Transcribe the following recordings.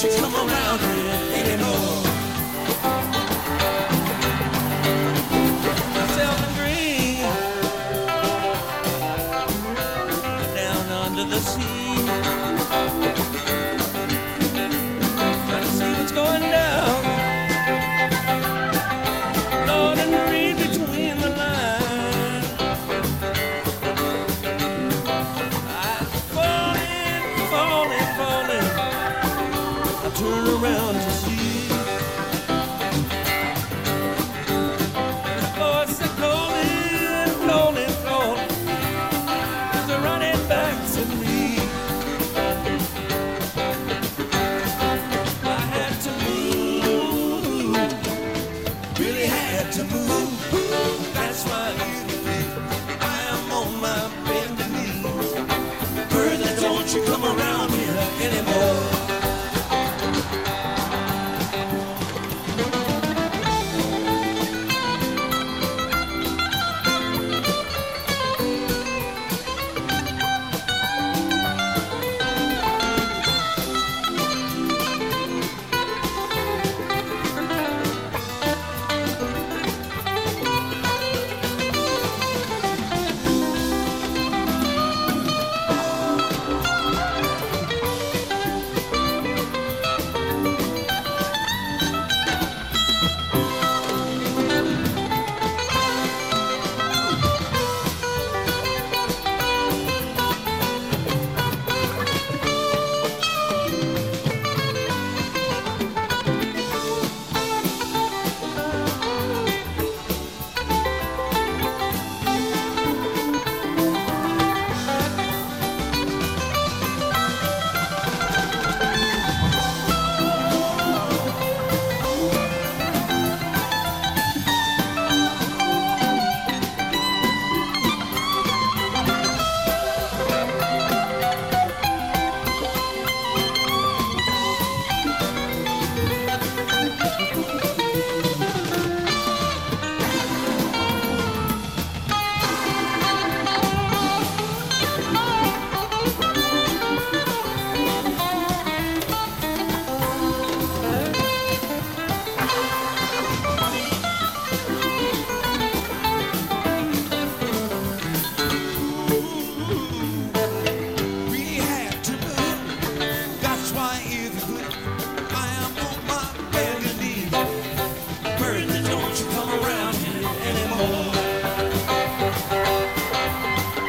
you come around here anymore. Myself and Green, down under the sea, trying to see what's going down. Lord, and read between the lines. I'm falling, falling, falling. I turn around to see the voice that calling, calling, calling. They're running back to me. I had to move, really had to move. That's why I am on my bended knees. Bertha, don't you come around here anymore.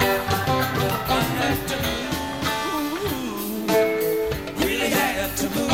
To move.